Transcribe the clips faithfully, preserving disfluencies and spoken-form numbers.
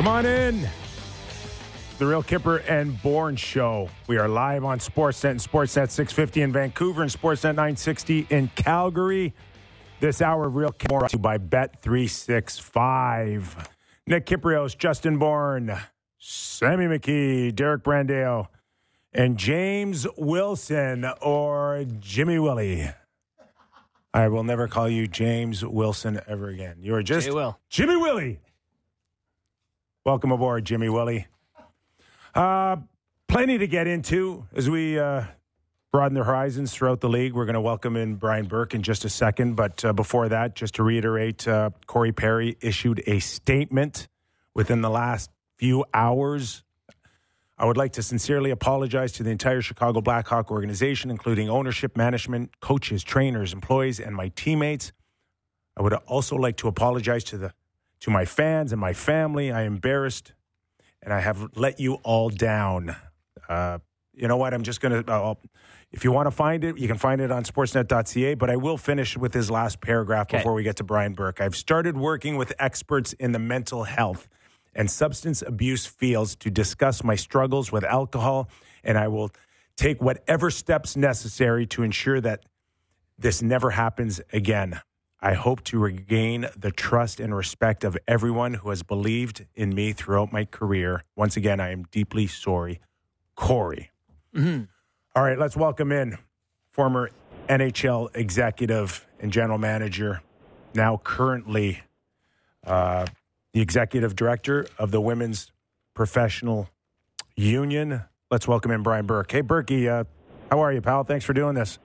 Come on in. The Real Kipper and Bourne Show. We are live on Sportsnet and Sportsnet six fifty in Vancouver and Sportsnet nine sixty in Calgary. This hour of Real Kipper brought to you by Bet three sixty-five. Nick Kypreos, Justin Bourne, Sammy McKee, Derek Brandeo, and James Wilson, or Jimmy Willie. I will never call you James Wilson ever again. You are just Will. Jimmy Willie. Welcome aboard, Jimmy Willie. Uh, plenty to get into as we uh, broaden the horizons throughout the league. We're going to welcome in Brian Burke in just a second. But uh, before that, just to reiterate, uh, Corey Perry issued a statement within the last few hours. I would like to sincerely apologize to the entire Chicago Blackhawk organization, including ownership, management, coaches, trainers, employees, and my teammates. I would also like to apologize to the to my fans and my family. I am embarrassed, and I have let you all down. Uh, you know what? I'm just going to, uh, if you want to find it, you can find it on sportsnet dot c a, but I will finish with his last paragraph okay. before we get to Brian Burke. I've started working with experts in the mental health and substance abuse fields to discuss my struggles with alcohol, and I will take whatever steps necessary to ensure that this never happens again. I hope to regain the trust and respect of everyone who has believed in me throughout my career. Once again, I am deeply sorry, Corey. Mm-hmm. All right, let's welcome in former N H L executive and general manager, now currently uh, the executive director of the Women's Professional Union. Let's welcome in Brian Burke. Hey, Burkie, uh, how are you, pal? Thanks for doing this.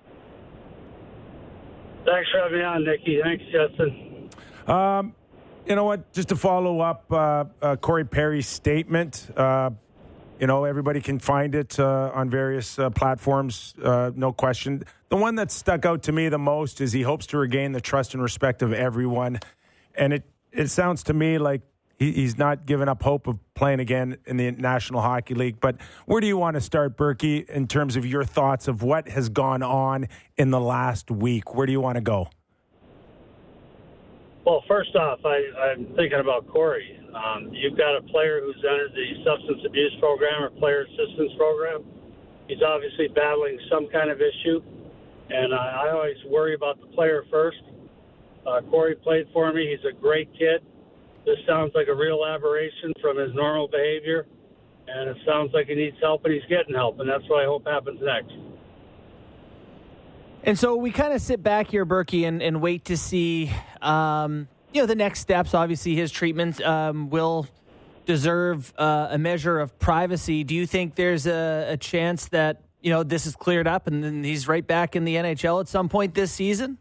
Thanks for having me on, Nicky. Thanks, Justin. Um, you know what? Just to follow up uh, uh, Corey Perry's statement, uh, you know, everybody can find it uh, on various uh, platforms, uh, no question. The one that stuck out to me the most is he hopes to regain the trust and respect of everyone. And it, it sounds to me like he, he's not giving up hope of playing again in the National Hockey League. But where do you want to start, Burkie, in terms of your thoughts of what has gone on in the last week? Where do you want to go? Well, first off, I, I'm thinking about Corey. Um, you've got a player who's entered the substance abuse program or player assistance program. He's obviously battling some kind of issue, and I, I always worry about the player first. Uh, Corey played for me. He's a great kid. This sounds like a real aberration from his normal behavior, and it sounds like he needs help, and he's getting help, and that's what I hope happens next. And so we kind of sit back here, Burkie, and, and wait to see, um, you know, the next steps. Obviously, his treatment um, will deserve uh, a measure of privacy. Do you think there's a, a chance that, you know, this is cleared up and then he's right back in the N H L at some point this season?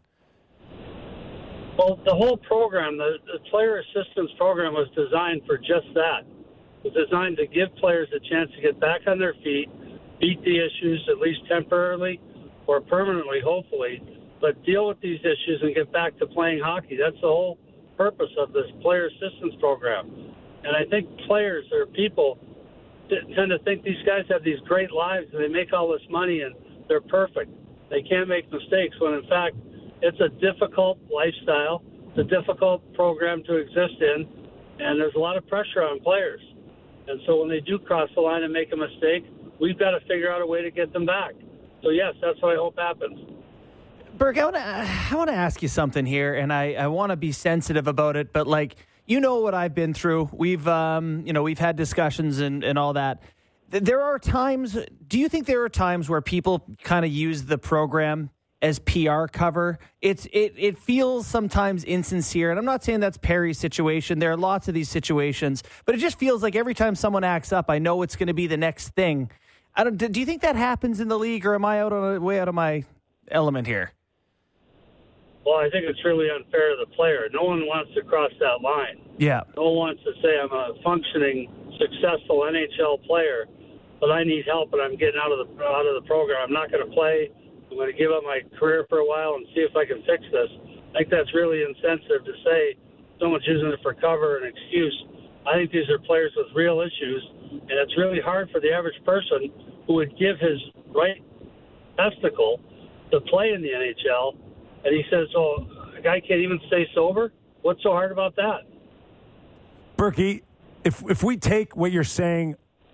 Well, the whole program, the, the player assistance program was designed for just that. It was designed to give players a chance to get back on their feet, beat the issues at least temporarily or permanently, hopefully, but deal with these issues and get back to playing hockey. That's the whole purpose of this player assistance program. And I think players or people t- tend to think these guys have these great lives and they make all this money and they're perfect. They can't make mistakes when, in fact, it's a difficult lifestyle. It's a difficult program to exist in, and there's a lot of pressure on players. And so when they do cross the line and make a mistake, we've got to figure out a way to get them back. So, yes, that's what I hope happens. Burke, I want to I want to ask you something here, and I, I want to be sensitive about it, but, like, you know what I've been through. We've, um, you know, we've had discussions and, and all that. There are times, do you think there are times where people kind of use the program as P R cover? It's it it feels sometimes insincere, and I'm not saying that's Perry's situation. There are lots of these situations, but it just feels like every time someone acts up, I know it's going to be the next thing. I don't. Do you think that happens in the league, or am I out on way out of my element here? Well, I think it's really unfair to the player. No one wants to cross that line. Yeah. No one wants to say I'm a functioning, successful N H L player, but I need help and I'm getting out of the out of the program. I'm not going to play. I'm going to give up my career for a while and see if I can fix this. I think that's really insensitive to say someone's using it for cover and excuse. I think these are players with real issues, and it's really hard for the average person who would give his right testicle to play in the N H L, and he says, oh, a guy can't even stay sober? What's so hard about that? Burkie, if if we take what you're saying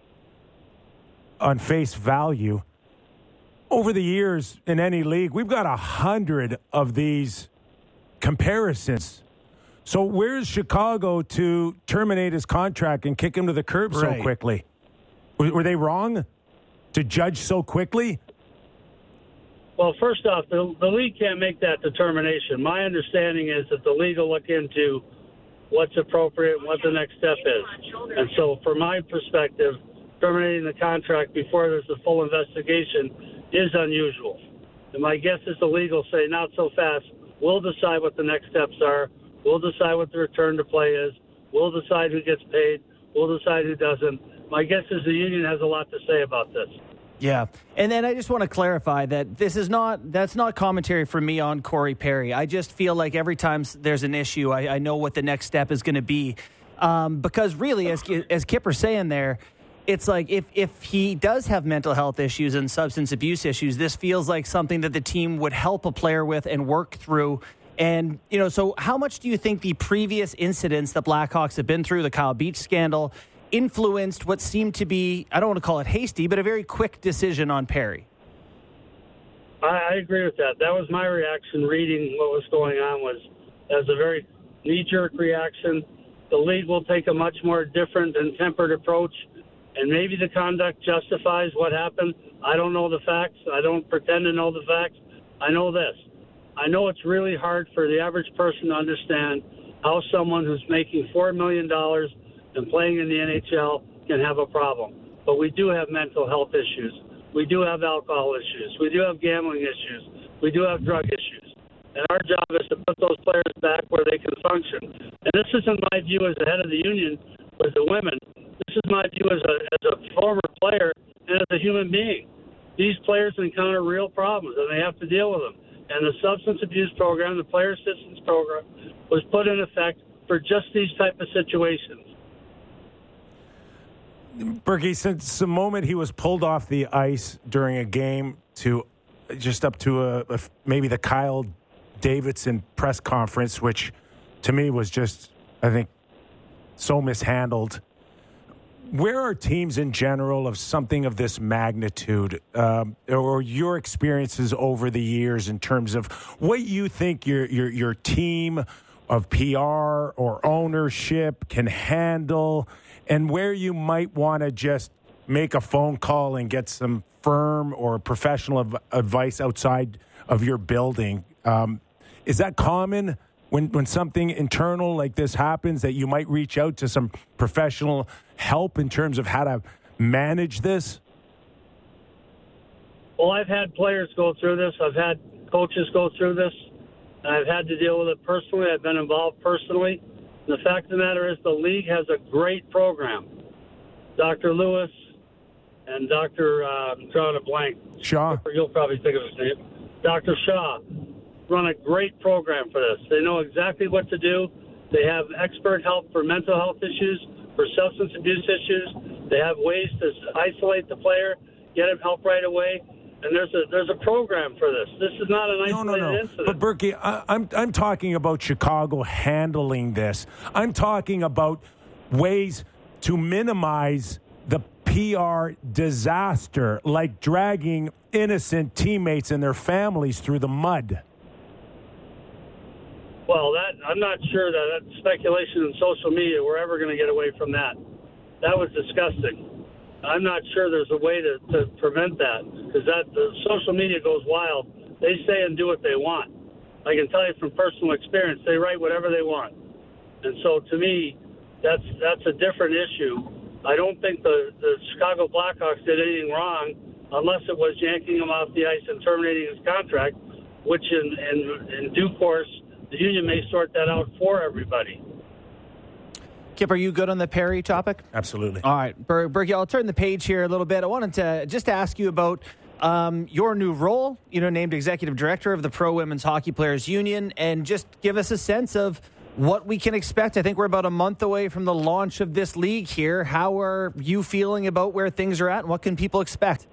on face value, over the years in any league, we've got a hundred of these comparisons. So where's Chicago to terminate his contract and kick him to the curb Right. so quickly? Were, were they wrong to judge so quickly? Well, first off, the, the league can't make that determination. My understanding is that the league will look into what's appropriate and what the next step is. And so from my perspective, terminating the contract before there's a full investigation is unusual. And my guess is the league will say, not so fast. We'll decide what the next steps are. We'll decide what the return to play is. We'll decide who gets paid. We'll decide who doesn't. My guess is the union has a lot to say about this. Yeah. And then I just want to clarify that this is not, that's not commentary from me on Corey Perry. I just feel like every time there's an issue, I, I know what the next step is going to be. Um, because really, as, as Kipper's saying there, it's like if, if he does have mental health issues and substance abuse issues, this feels like something that the team would help a player with and work through. And, you know, so how much do you think the previous incidents the Blackhawks have been through, the Kyle Beach scandal, influenced what seemed to be, I don't want to call it hasty, but a very quick decision on Perry? I, I agree with that. That was my reaction reading what was going on, was as a very knee-jerk reaction. The league will take a much more different and tempered approach, and maybe the conduct justifies what happened. I don't know the facts. I don't pretend to know the facts. I know this. I know it's really hard for the average person to understand how someone who's making four million dollars and playing in the N H L can have a problem. But we do have mental health issues. We do have alcohol issues. We do have gambling issues. We do have drug issues. And our job is to put those players back where they can function. And this isn't my view as the head of the union with the women. This is my view as a, as a former player and as a human being. These players encounter real problems, and they have to deal with them. And the substance abuse program, the player assistance program, was put in effect for just these type of situations. Berkey, since the moment he was pulled off the ice during a game to just up to a, a maybe the Kyle Davidson press conference, which to me was just, I think, so mishandled. Where are teams in general of something of this magnitude, um, or your experiences over the years in terms of what you think your your your team of P R or ownership can handle, and where you might want to just make a phone call and get some firm or professional av- advice outside of your building? Um, is that common? When when something internal like this happens, that you might reach out to some professional help in terms of how to manage this? Well, I've had players go through this. I've had coaches go through this. And I've had to deal with it personally. I've been involved personally. And the fact of the matter is the league has a great program. Doctor Lewis and Doctor Uh, I'm drawing a blank. Shaw. You'll probably think of his name. Doctor Shaw run a great program for this. They know exactly what to do. They have expert help for mental health issues, for substance abuse issues. They have ways to isolate the player, get him help right away. And there's a there's a program for this. This is not an isolated no, no, no. incident. But Berkey, I, I'm I'm talking about Chicago handling this. I'm talking about ways to minimize the P R disaster, like dragging innocent teammates and their families through the mud. Well, that I'm not sure that, that speculation in social media, we're ever going to get away from that. That was disgusting. I'm not sure there's a way to, to prevent that, because that the social media goes wild. They say and do what they want. I can tell you from personal experience, they write whatever they want. And so to me, that's that's a different issue. I don't think the, the Chicago Blackhawks did anything wrong, unless it was yanking him off the ice and terminating his contract, which in, in, in due course, the union may sort that out for everybody. Kip, are you good on the Perry topic? Absolutely. All right, Ber- Berkey, I'll turn the page here a little bit. I wanted to just ask you about um, your new role, you know, named Executive Director of the Pro Women's Hockey Players Union, and just give us a sense of what we can expect. I think we're about a month away from the launch of this league here. How are you feeling about where things are at, and what can people expect?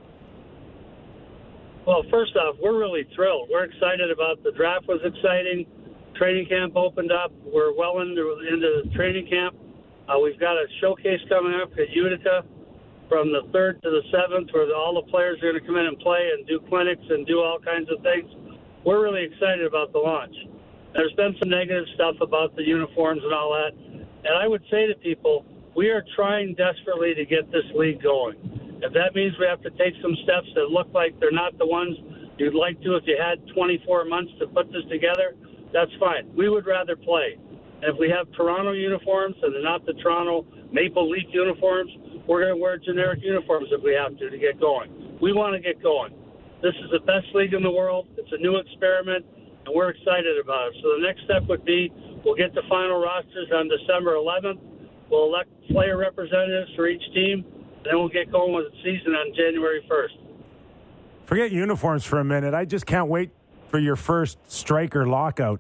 Well, first off, we're really thrilled. We're excited about the draft was exciting. Training camp opened up. We're well into into training camp. Uh, we've got a showcase coming up at Utica from the third to the seventh, where all the players are going to come in and play and do clinics and do all kinds of things. We're really excited about the launch. There's been some negative stuff about the uniforms and all that. And I would say to people, we are trying desperately to get this league going. If that means we have to take some steps that look like they're not the ones you'd like to if you had twenty-four months to put this together, that's fine. We would rather play. And if we have Toronto uniforms and they're not the Toronto Maple Leaf uniforms, we're going to wear generic uniforms if we have to to get going. We want to get going. This is the best league in the world. It's a new experiment, and we're excited about it. So the next step would be we'll get the final rosters on December eleventh. We'll elect player representatives for each team. Then we'll get going with the season on January first. Forget uniforms for a minute. I just can't wait for your first striker lockout.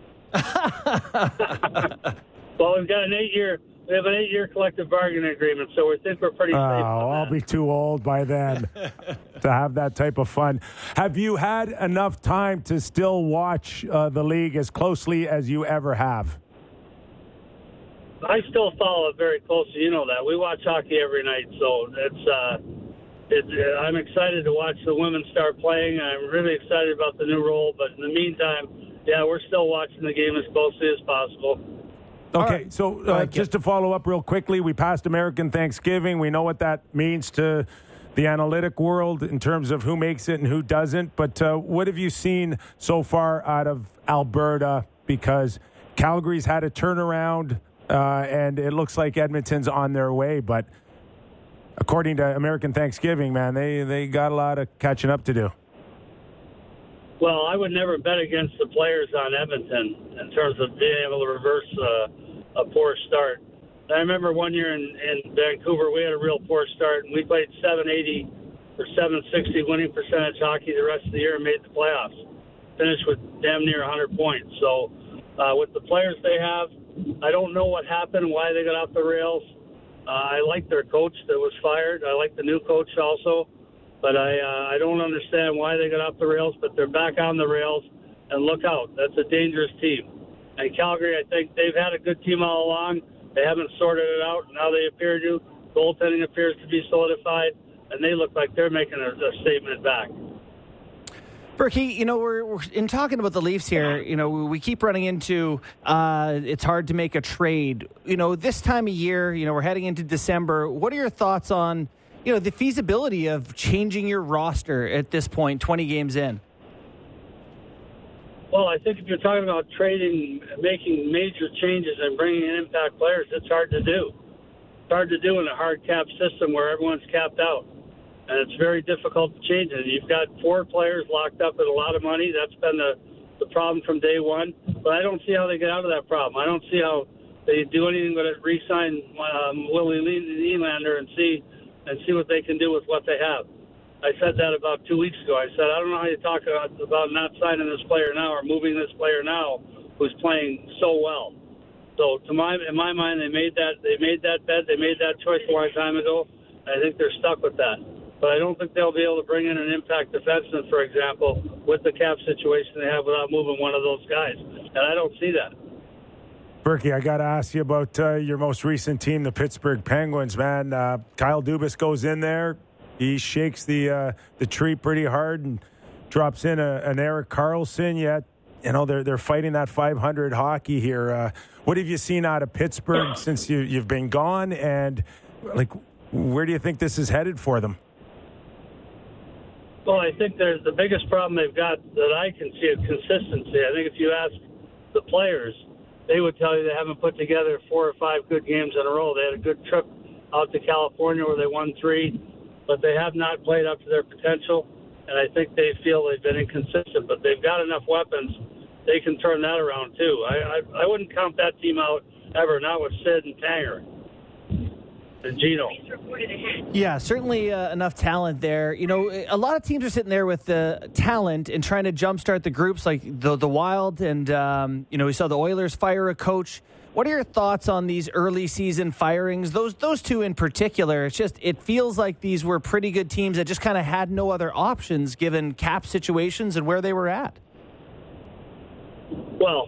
Well, we've got an eight-year we have an eight-year collective bargaining agreement, so we think we're pretty safe. Oh, on I'll that. be too old by then to have that type of fun. Have you had enough time to still watch uh, the league as closely as you ever have? I still follow it very closely. You know that. We watch hockey every night, so it's uh, it's. Uh, I'm excited to watch the women start playing. I'm really excited about the new role, but in the meantime, yeah, we're still watching the game as closely as possible. Okay, right. so uh, just to follow up real quickly, we passed American Thanksgiving. We know what that means to the analytic world in terms of who makes it and who doesn't. But uh, what have you seen so far out of Alberta? Because Calgary's had a turnaround, uh, and it looks like Edmonton's on their way. But according to American Thanksgiving, man, they, they got a lot of catching up to do. Well, I would never bet against the players on Edmonton in terms of being able to reverse uh, a poor start. I remember one year in, in Vancouver, we had a real poor start, and we played seven eighty or seven sixty winning percentage hockey the rest of the year and made the playoffs. Finished with damn near one hundred points. So uh, with the players they have, I don't know what happened, why they got off the rails. Uh, I like their coach that was fired. I like the new coach also. But I uh, I don't understand why they got off the rails, but they're back on the rails, and look out. That's a dangerous team. And Calgary, I think they've had a good team all along. They haven't sorted it out. Now they appear to. Goaltending appears to be solidified, and they look like they're making a, a statement back. Berkey, you know, we're, we're in talking about the Leafs here, you know, we keep running into uh, it's hard to make a trade. You know, this time of year, you know, we're heading into December. What are your thoughts on, you know, the feasibility of changing your roster at this point, twenty games in? Well, I think if you're talking about trading, making major changes and bringing in impact players, it's hard to do. It's hard to do in a hard cap system where everyone's capped out. And it's very difficult to change it. You've got four players locked up at a lot of money. That's been the, the problem from day one. But I don't see how they get out of that problem. I don't see how they do anything but re-sign um, Willie Nylander and see and see what they can do with what they have. I said that about two weeks ago. I said, I don't know how you talk about, about not signing this player now or moving this player now who's playing so well. So to my, in my mind, they made that they made that bet. They made that choice a long time ago. I think they're stuck with that. But I don't think they'll be able to bring in an impact defenseman, for example, with the cap situation they have without moving one of those guys. And I don't see that. Berkey, I got to ask you about uh, your most recent team, the Pittsburgh Penguins, man. Uh, Kyle Dubas goes in there. He shakes the uh, the tree pretty hard and drops in a, an Erik Karlsson. Yet, you know, they're, they're fighting that five hundred hockey here. Uh, what have you seen out of Pittsburgh since you, you've been gone? And, like, where do you think this is headed for them? Well, I think there's the biggest problem they've got that I can see is consistency. I think if you ask the players, they would tell you they haven't put together four or five good games in a row. They had a good trip out to California where they won three, but they have not played up to their potential, and I think they feel they've been inconsistent. But they've got enough weapons; they can turn that around too. I I, I wouldn't count that team out ever, not with Sid and Tanger and Gino. Yeah, certainly uh, enough talent there. You know, a lot of teams are sitting there with the talent and trying to jumpstart the groups, like the the Wild, and um, you know, we saw the Oilers fire a coach. What are your thoughts on these early season firings? Those those two in particular. It's just it feels like these were pretty good teams that just kind of had no other options given cap situations and where they were at. Well,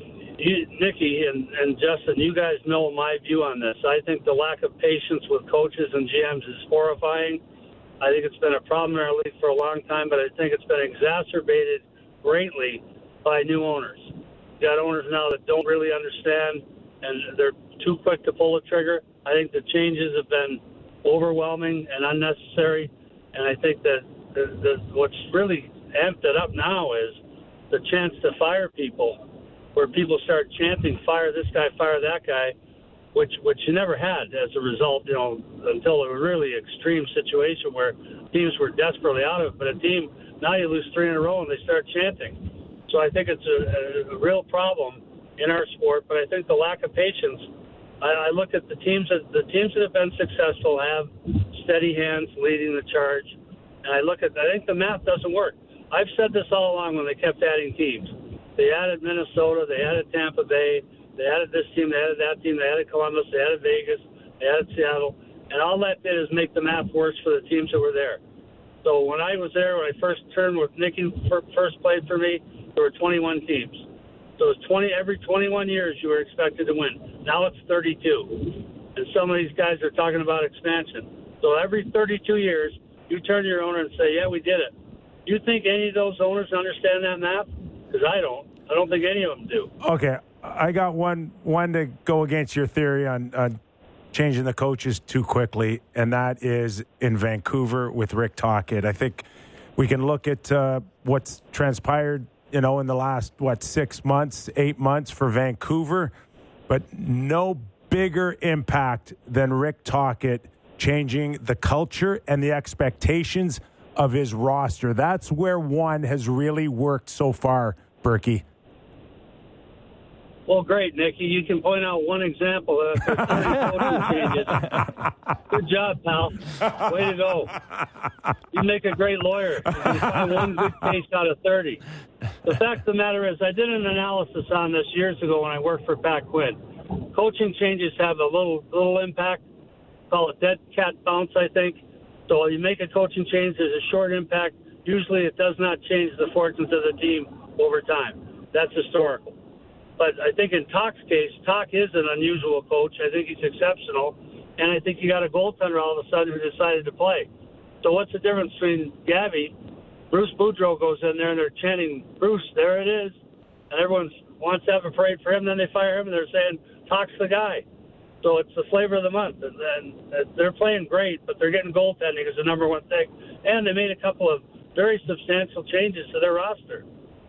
you, Nikki and, and Justin, you guys know my view on this. I think the lack of patience with coaches and G Ms is horrifying. I think it's been a problem in our league for a long time, but I think it's been exacerbated greatly by new owners. You got owners now that don't really understand, and they're too quick to pull the trigger. I think the changes have been overwhelming and unnecessary, and I think that the, the, what's really amped it up now is the chance to fire people, where people start chanting, fire this guy, fire that guy, which which you never had as a result, you know, until a really extreme situation where teams were desperately out of it. But a team, now you lose three in a row and they start chanting. So I think it's a, a real problem in our sport, but I think the lack of patience, I, I look at the teams that the teams that have been successful have steady hands leading the charge, and I look at, I think the math doesn't work. I've said this all along when they kept adding teams. They added Minnesota, they added Tampa Bay, they added this team, they added that team, they added Columbus, they added Vegas, they added Seattle, and all that did is make the math worse for the teams that were there. So when I was there, when I first turned with Nicky first played for me, there were twenty-one teams. So it was twenty every twenty-one years you were expected to win. Now it's thirty-two, and some of these guys are talking about expansion. So every thirty-two years, you turn to your owner and say, "Yeah, we did it." You think any of those owners understand that math? Because I don't. I don't think any of them do. Okay, I got one one to go against your theory on, on changing the coaches too quickly, and that is in Vancouver with Rick Tocchet. I think we can look at uh, what's transpired, you know, in the last, what, six months, eight months for Vancouver, but no bigger impact than Rick Tocchet changing the culture and the expectations of his roster. That's where one has really worked so far, Berkey. Well, great, Nicky. You can point out one example of coaching changes. Good job, pal. Way to go. You make a great lawyer. You find one good case out of thirty. The fact of the matter is, I did an analysis on this years ago when I worked for Pat Quinn. Coaching changes have a little little impact. Call it dead cat bounce, I think. So you make a coaching change, there's a short impact. Usually it does not change the fortunes of the team over time. That's historical. But I think in Tocc's case, Toc is an unusual coach. I think he's exceptional. And I think you got a goaltender all of a sudden who decided to play. So what's the difference between Gabby? Bruce Boudreau goes in there and they're chanting, Bruce, there it is. And everyone wants to have a parade for him. Then they fire him and they're saying, Tocc's the guy. So it's the flavor of the month. And, and they're playing great, but they're getting goaltending as the number one thing. And they made a couple of very substantial changes to their roster.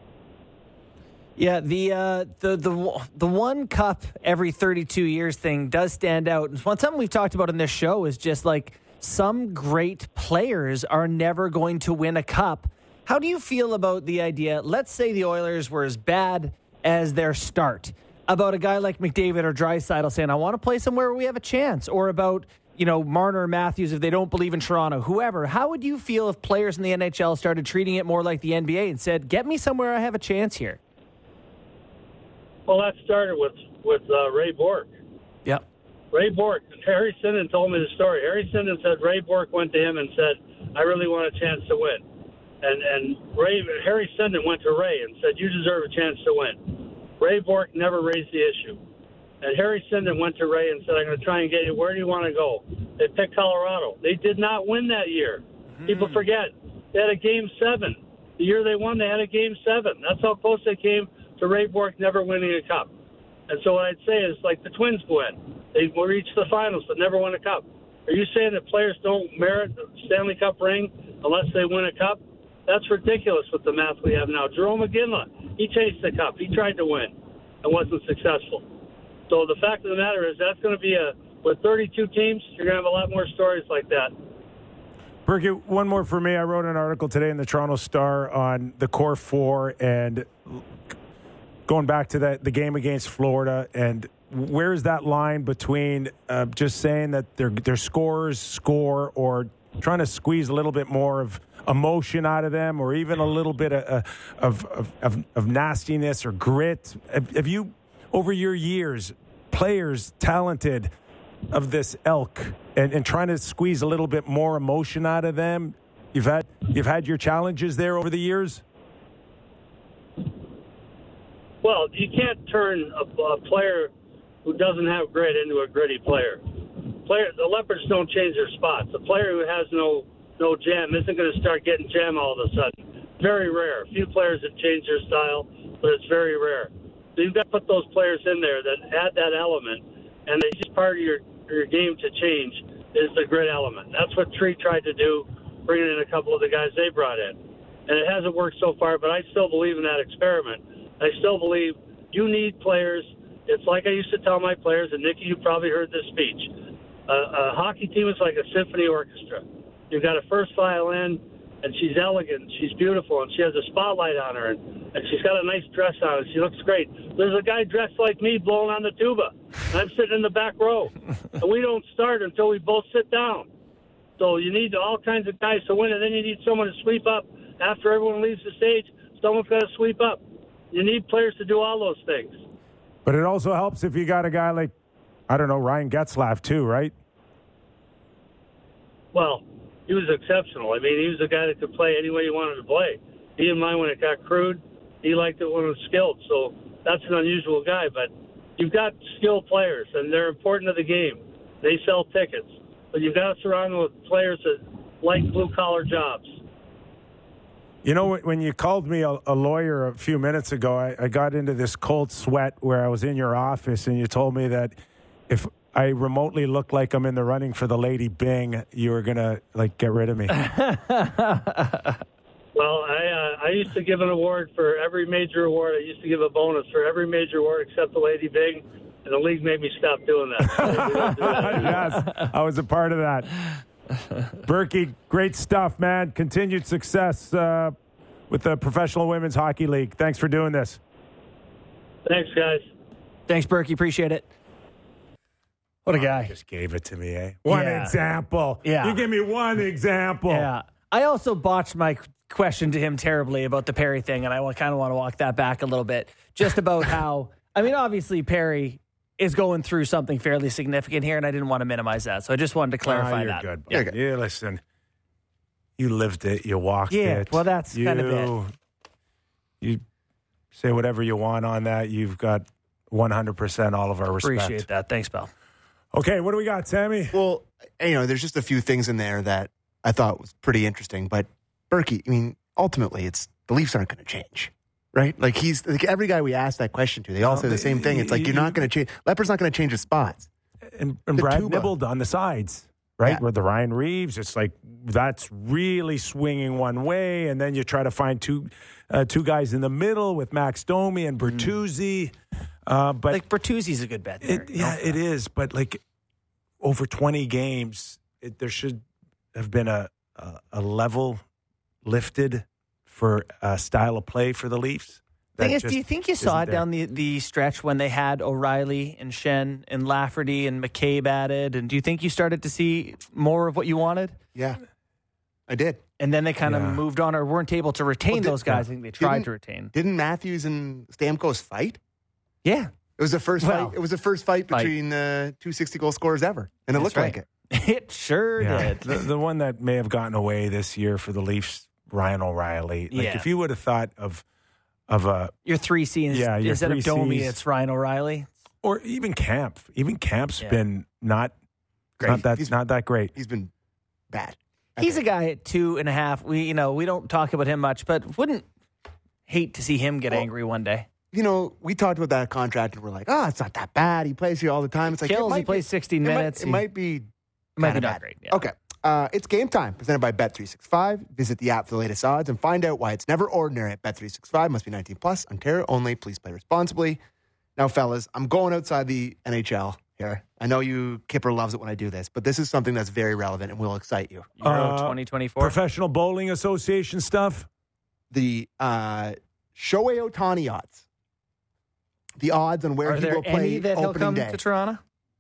Yeah, the uh, the the the one cup every thirty-two years thing does stand out. One something we've talked about in this show is just like some great players are never going to win a cup. How do you feel about the idea? Let's say the Oilers were as bad as their start. About a guy like McDavid or Draisaitl saying, "I want to play somewhere where we have a chance," or about, you know, Marner or Matthews if they don't believe in Toronto. Whoever. How would you feel if players in the N H L started treating it more like the N B A and said, "Get me somewhere I have a chance here"? Well, that started with with uh, Ray Bourque. Yep. Ray Bourque. Harry Sinden told me the story. Harry Sinden said Ray Bourque went to him and said, "I really want a chance to win." And and Ray Harry Sinden went to Ray and said, "You deserve a chance to win." Ray Bourque never raised the issue. And Harry Sinden went to Ray and said, "I'm going to try and get you. Where do you want to go?" They picked Colorado. They did not win that year. Mm. People forget. They had a game seven. The year they won, they had a game seven. That's how close they came to Ray Bourque never winning a cup. And so what I'd say is, like the Twins go in. They reached the finals but never won a cup. Are you saying that players don't merit the Stanley Cup ring unless they win a cup? That's ridiculous with the math we have now. Jarome Iginla, he chased the cup. He tried to win and wasn't successful. So the fact of the matter is that's going to be a, with thirty-two teams, you're going to have a lot more stories like that. Berkey, one more for me. I wrote an article today in the Toronto Star on the core four and going back to that, the game against Florida, and where is that line between uh, just saying that their their scorers score or trying to squeeze a little bit more of emotion out of them, or even a little bit of of, of, of, of nastiness or grit? Have, have you, over your years, players talented of this ilk and, and trying to squeeze a little bit more emotion out of them, you've had you've had your challenges there over the years? Well, you can't turn a, a player who doesn't have grit into a gritty player. Player, the Leopards don't change their spots. A player who has no no jam isn't going to start getting jam all of a sudden. Very rare. A few players have changed their style, but it's very rare. So you've got to put those players in there that add that element, and the easiest part of your, your game to change is the grit element. That's what Tree tried to do, bringing in a couple of the guys they brought in. And it hasn't worked so far, but I still believe in that experiment. I still believe you need players. It's like I used to tell my players, and Nikki, you probably heard this speech. Uh, a hockey team is like a symphony orchestra. You've got a first violin, and she's elegant, she's beautiful, and she has a spotlight on her, and, and she's got a nice dress on, and she looks great. There's a guy dressed like me blowing on the tuba, and I'm sitting in the back row. And we don't start until we both sit down. So you need all kinds of guys to win, and then you need someone to sweep up. After everyone leaves the stage, someone's got to sweep up. You need players to do all those things. But it also helps if you got a guy like, I don't know, Ryan Getzlaf too, right? Well, he was exceptional. I mean, he was a guy that could play any way he wanted to play. He didn't mind when it got crude. He liked it when it was skilled. So that's an unusual guy. But you've got skilled players, and they're important to the game. They sell tickets. But you've got to surround them with players that like blue-collar jobs. You know, when you called me a, a lawyer a few minutes ago, I, I got into this cold sweat where I was in your office, and you told me that if I remotely looked like I'm in the running for the Lady Byng, you were going to, like, get rid of me. Well, I uh, I used to give an award for every major award. I used to give a bonus for every major award except the Lady Byng, and the league made me stop doing that. So we don't do that anymore. Yes, I was a part of that. Berkey, great stuff, man. Continued success uh, with the Professional Women's Hockey League. Thanks for doing this. Thanks, guys. Thanks, Berkey. Appreciate it. What a guy. Just gave it to me, eh? One Yeah. example. Yeah. You give me one example. Yeah. I also botched my question to him terribly about the Perry thing, and I kind of want to walk that back a little bit. Just about how, I mean, obviously Perry is going through something fairly significant here, and I didn't want to minimize that. So I just wanted to clarify Ah, you're that. good. Yeah. Yeah. You listen. You lived it. You walked Yeah, it. well, that's you, kind of it. You say whatever you want on that. You've got one hundred percent all of our respect. Appreciate that. Thanks, pal. Okay, what do we got, Sammy? Well, you know, there's just a few things in there that I thought was pretty interesting. But Berkey, I mean, ultimately, it's the Leafs aren't going to change, right? Like he's like every guy we ask that question to, they all No, say the same thing. It's like you're not going to change. Leopard's not going to change his spots. And, and The Brad tuba. nibbled on the sides, right? Yeah. Where the Ryan Reeves, it's like that's really swinging one way, and then you try to find two uh, two guys in the middle with Max Domi and Bertuzzi. Uh, but Like, Bertuzzi's a good bet there. it, yeah, it is. But like over twenty games, it, there should have been a, a, a level lifted for a style of play for the Leafs. Thing That is, do just you think you saw isn't it there. down the, the stretch when they had O'Reilly and Shen and Lafferty and McCabe added? And do you think you started to see more of what you wanted? Yeah, I did. And then they kind Yeah. of moved on or weren't able to retain Well, did- those guys. I think they tried didn't- to retain. Didn't Matthews and Stamkos fight? Yeah. It was the first Well, fight. It was the first fight fight. between uh, two sixty-goal scorers ever, and it That's looked right. like it. It sure Yeah. did. The, the one that may have gotten away this year for the Leafs, Ryan O'Reilly. Like Yeah. if you would have thought of of a Your three C's, Yeah, your instead three of Domi, Cs. it's Ryan O'Reilly. or even Camp, even Camp's Yeah. been not Great. not that He's- not that great. He's been bad. I He's a think. guy at two and a half. We, you know, we don't talk about him much, but wouldn't hate to see him get Well, angry one day. You know, we talked about that contract, and we're like, oh, it's not that bad. He plays here all the time. It's like Kills, it might he plays be- sixteen it might- minutes. It He- might be It might be kinda not bad. great. Yeah. Okay. Uh, it's game time, presented by Bet three sixty-five. Visit the app for the latest odds and find out why it's never ordinary at Bet three sixty-five. Must be nineteen plus. Ontario only. Please play responsibly. Now, fellas, I'm going outside the N H L here. I know you, Kipper, loves it when I do this, but this is something that's very relevant and will excite you. Euro Uh, twenty twenty-four. Professional Bowling Association stuff. The uh, Shohei Ohtani odds. The odds on where Are he there will play any that he'll opening come day. to Toronto?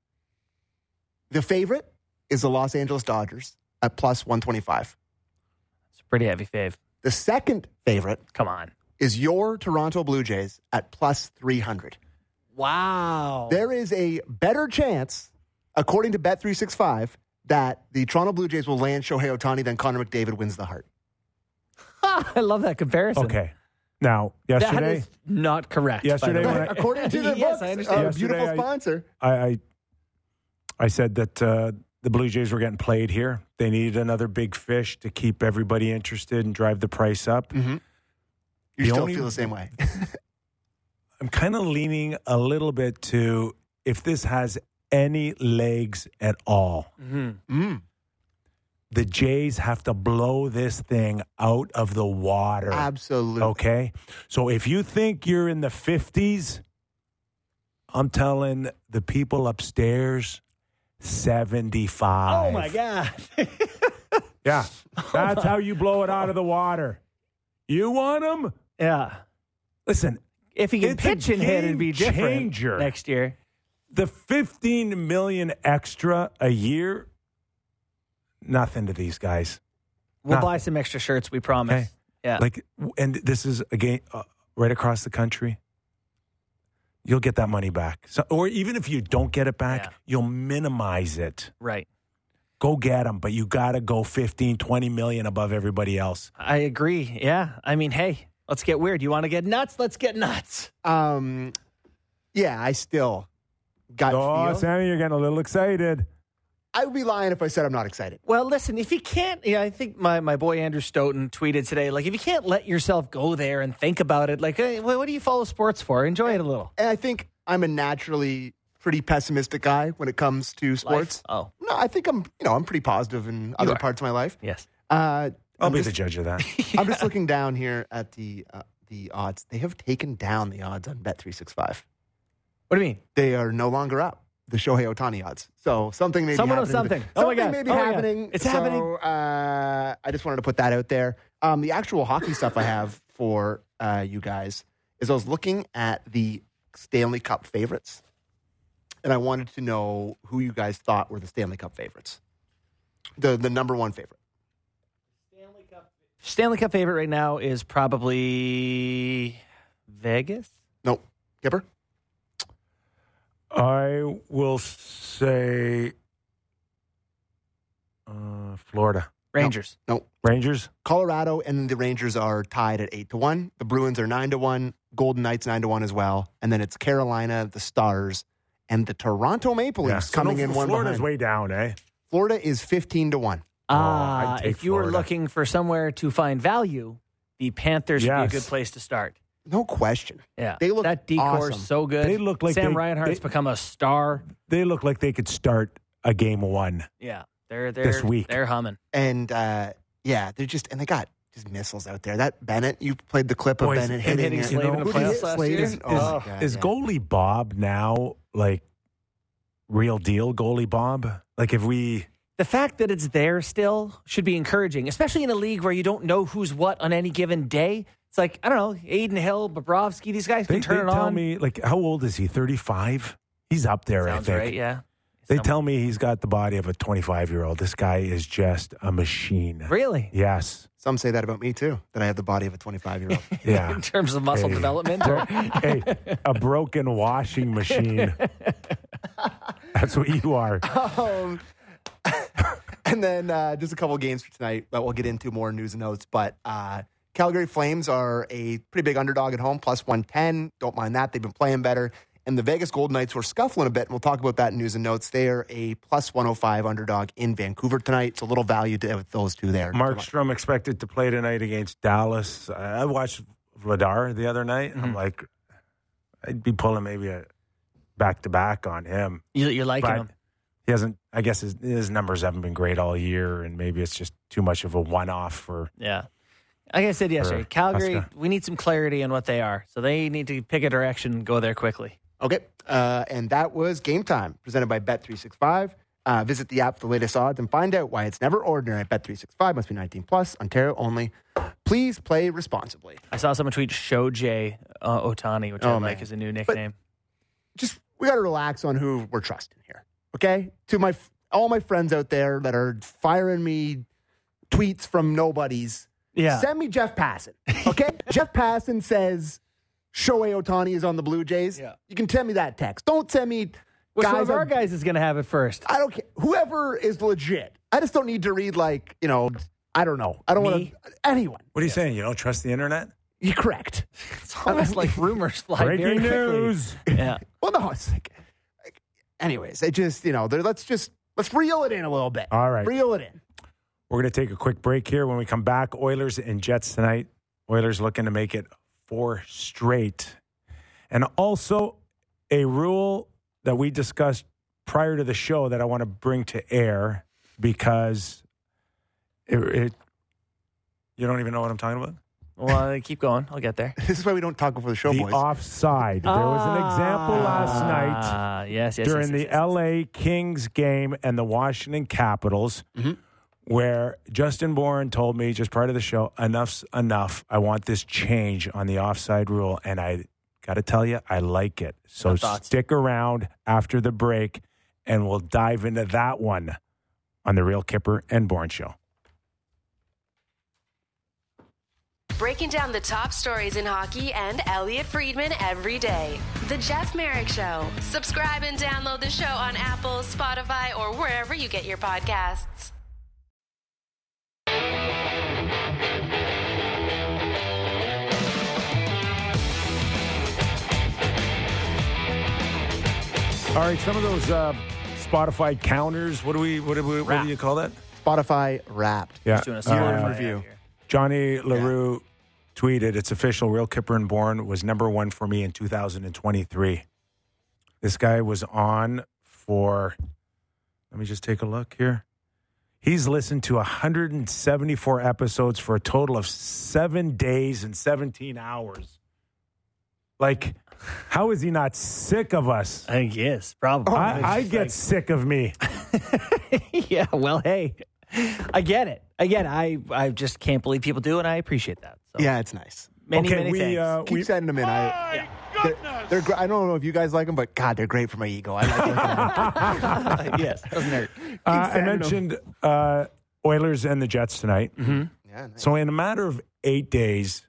The favorite is the Los Angeles Dodgers at plus one twenty-five. It's a pretty heavy fave. The second favorite Come on. is your Toronto Blue Jays at plus three hundred. Wow. There is a better chance, according to Bet three sixty-five, that the Toronto Blue Jays will land Shohei Ohtani than Connor McDavid wins the Hart. I love that comparison. Okay. Now, That yesterday, is not correct. Yesterday by the way. when I- According to the Yes, books, I understand. a Yesterday beautiful I- sponsor. I, I I said that uh, the Blue Jays were getting played here. They needed another big fish to keep everybody interested and drive the price up. Mm-hmm. You The still only- feel the same way. I'm kind of leaning a little bit to if this has any legs at all. Mhm. mm. The Jays have to blow this thing out of the water. Absolutely. Okay? So if you think you're in the fifties, I'm telling the people upstairs seventy-five. Oh, my God. Yeah. That's how you blow it out of the water. You want them? Yeah. Listen, If he can It's a pitch and hit, it'd be game different changer. next year. the fifteen million extra a year, nothing to these guys. We'll Nothing. buy some extra shirts, we promise. Okay. Yeah. Like, and this is a game uh, right across the country. You'll get that money back. So, or even if you don't get it back, Yeah. you'll minimize it. Right. Go get them, but you got to go fifteen, twenty million above everybody else. I agree. Yeah. I mean, hey, let's get weird. You want to get nuts? Let's get nuts. Um, yeah, I still got Oh, feel. Sammy, you're getting a little excited. I would be lying if I said I'm not excited. Well, listen, if you can't, yeah, I think my, my boy Andrew Stoughton tweeted today, like, if you can't let yourself go there and think about it, like, hey, what do you follow sports for? Enjoy it a little. And I think I'm a naturally pretty pessimistic guy when it comes to sports. Life? Oh, No, I think I'm, you know, I'm pretty positive in other are. parts of my life. yes. Uh, I'll I'm be just, the judge of that. I'm just looking down here at the uh, the odds. They have taken down the odds on Bet three sixty-five. What do you mean? They are no longer up. The Shohei Ohtani odds. So something may Someone be knows happening. something. Oh my Something God. may be Oh my God. happening. It's so, happening. Uh, I just wanted to put that out there. Um, the actual hockey stuff I have for uh, you guys is I was looking at the Stanley Cup favorites, and I wanted to know who you guys thought were the Stanley Cup favorites. The the number one favorite. Stanley Cup favorite right now is probably Vegas. No, Kipper? I will say uh, Florida. Rangers. No. Rangers? Colorado and the Rangers are tied at eight to one. The Bruins are nine to one. Golden Knights nine to one as well. And then it's Carolina, the Stars, and the Toronto Maple Leafs So coming no, in one Florida's behind. way down, eh? Florida is fifteen to one. Ah, I'd take if you were Florida. looking for somewhere to find value, the Panthers would Yes. be a good place to start. No question. Yeah, They look that decor is awesome. so good. They look like Sam they- Reinhart's they- become a star. They look like they could start a game one. Yeah, they're they're This week. they're humming. And uh, yeah, they're just and they got just missiles out there. That Bennett, you played the clip of Boys, Bennett him hitting, hitting it. Slade in the Who did he playoffs hit? last Slade year? is- Is- oh my is God, is yeah. goalie Bob now like real deal goalie Bob? Like if we The fact that it's there still should be encouraging, especially in a league where you don't know who's what on any given day. It's like, I don't know, Aiden Hill, Bobrovsky, these guys they, can turn they it tell on. me like how old is he? thirty-five? He's up there, Sounds I think. right, yeah. They Some- tell me he's got the body of a twenty-five-year-old. This guy is just a machine. Really? Yes. Some say that about me too. That I have the body of a twenty-five-year-old. Yeah. In terms of muscle Hey. development? Or, Hey, a broken washing machine. That's what you are. um, and then uh, just a couple games for tonight that we'll get into more news and notes. But uh, Calgary Flames are a pretty big underdog at home, plus one ten. Don't mind that. They've been playing better. And the Vegas Golden Knights were scuffling a bit, and we'll talk about that in news and notes. They are a plus one oh five underdog in Vancouver tonight. So a little value to with those two there. Markstrom expected to play tonight against Dallas. I watched Vladar the other night. I'm like, I'd be pulling maybe a back-to-back on him. you, you're liking But them. he hasn't, I guess his, his numbers haven't been great all year, and maybe it's just too much of a one-off for Yeah. Like I said yesterday, Or Calgary, Huska. we need some clarity on what they are. So they need to pick a direction and go there quickly. Okay. Uh, and that was Game Time, presented by Bet three sixty-five. Uh, visit the app for the latest odds and find out why it's never ordinary at Bet three sixty-five. Must be nineteen plus, Ontario only. Please play responsibly. I saw someone tweet Show J uh, Otani, which I Oh, like man. as a new nickname. Just, we got to relax on who we're trusting here. Okay? To my all my friends out there that are firing me tweets from nobodies, yeah. send me Jeff Passan. Okay? Jeff Passan says Shohei Ohtani is on the Blue Jays. Yeah. You can send me that text. Don't send me Which one guys of our on- guys is going to have it first? I don't care. Whoever is legit. I just don't need to read like, you know, I don't know. I don't want Me? to. Anyone. What are you saying? You don't trust the internet? You're correct. It's almost like rumors fly very Breaking quickly. news. Yeah. Well, no, it's like, like anyways, it just, you know, there- let's just, let's reel it in a little bit. All right. Reel it in. We're going to take a quick break here. When we come back, Oilers and Jets tonight. Oilers looking to make it four straight. And also a rule that we discussed prior to the show that I want to bring to air because it, it you don't even know what I'm talking about? Well, keep going. I'll get there. This is why we don't talk before the show, The boys. offside. There was an example last night Ah, yes, yes, during yes, the yes, yes. L A Kings game and the Washington Capitals, Mhm. where Justin Bourne told me just prior to the show, enough's enough. I want this change on the offside rule. And I got to tell you, I like it. So No thoughts. stick around after the break, and we'll dive into that one on the Real Kipper and Bourne Show. Breaking down the top stories in hockey and Elliot Friedman every day. The Jeff Merrick Show. Subscribe and download the show on Apple, Spotify, or wherever you get your podcasts. All right, some of those uh, Spotify counters, what do we, what do we, what do you call that? Spotify Wrapped. Yeah. Just doing a Year Spotify in ad review. here. Johnny LaRue tweeted, it's official, Real Kipper and Bourne was number one for me in two thousand twenty-three. This guy was on for, let me just take a look here. He's listened to one hundred seventy-four episodes for a total of seven days and seventeen hours. Like, how is he not sick of us? I think yes, probably. I, I get sick of me. yeah, well, hey, I get it. Again, I, I just can't believe people do, and I appreciate that. So, Yeah, it's nice. many, okay, many we, thanks. uh, Keep we sending them in. I, they're, they're gr- I don't know if you guys like them, but God, they're great for my ego. I like looking at them. yes, doesn't hurt. uh, I sending 'em. mentioned uh, Oilers and the Jets tonight. Mm-hmm. Yeah, nice. So in a matter of eight days,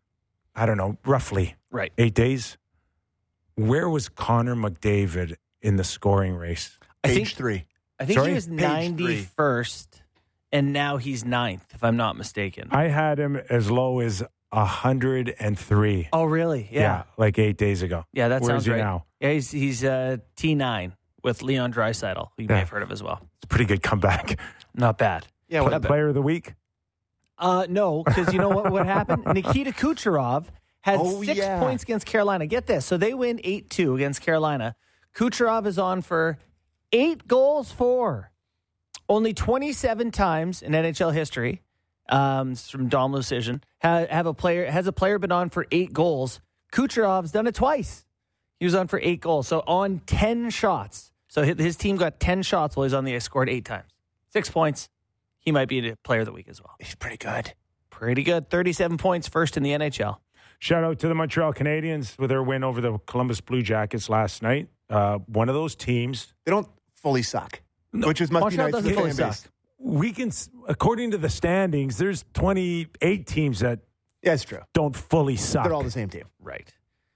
I don't know, roughly Right. eight days, where was Connor McDavid in the scoring race? I Page think three. I think Sorry? he was Page ninety-first, and now he's ninth, if I'm not mistaken. I had him as low as one hundred three. oh, really? Yeah. Yeah. like eight days ago. Yeah, that Where sounds is he right. now? Yeah, he's he's uh, T nine with Leon Draisaitl, who you may Yeah. have heard of as well. It's a pretty good comeback. Not bad. Yeah, Play- well, Player of the week? Uh, no, because you know what, what happened? Nikita Kucherov had Oh, six yeah. points against Carolina. Get this. So they win eight two against Carolina. Kucherov is on for eight goals for. Only twenty-seven times in N H L history, um, it's from Dom Lucian, have, have a player has a player been on for eight goals. Kucherov's done it twice. He was on for eight goals. So on ten shots. So his, his team got ten shots while he's on the ice, scored eight times. Six points. He might be the player of the week as well. he's pretty good. Pretty good. thirty-seven points, first in the N H L. Shout out to the Montreal Canadiens with their win over the Columbus Blue Jackets last night. Uh, one of those teams. They don't fully suck, which is must Montreal be nice to the doesn't fan fully base. suck. We can, according to the standings, there's twenty-eight teams that Yeah, it's true. don't fully suck. They're all the same team. Right.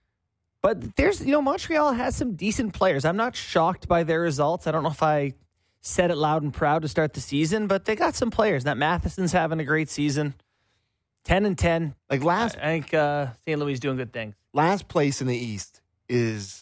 But there's, you know, Montreal has some decent players. I'm not shocked by their results. I don't know if I said it loud and proud to start the season, but they got some players. That Matheson's having a great season. ten and ten. Like last I think uh, Saint Louis is doing good things. last place in the East is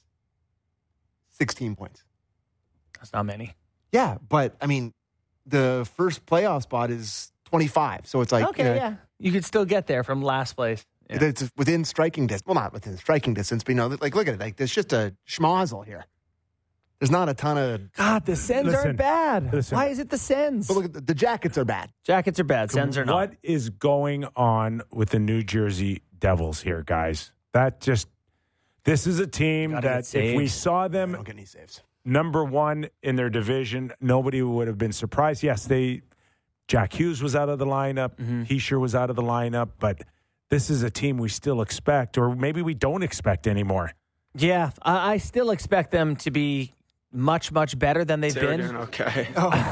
sixteen points. That's not many. Yeah, but I mean, the first playoff spot is twenty-five. So it's like, okay, you know, yeah. You could still get there from last place. Yeah. it's within striking distance. Well, not within striking distance, but you know, like, look at it. Like, there's just a schmozzle here. There's not a ton of. God, the Sens Listen, aren't bad. listen. Why is it the Sens? But look, at the, the Jackets are bad. Jackets are bad. Sens are not. What is going on with the New Jersey Devils here, guys? That just, this is a team Gotta get that if we saves. saw They them don't get any saves. number one in their division, nobody would have been surprised. Yes, they, Jack Hughes was out of the lineup. Mm-hmm. Heischer was out of the lineup, but this is a team we still expect, or maybe we don't expect anymore. Yeah, I, I still expect them to be much, much better than they've They're been. doing okay.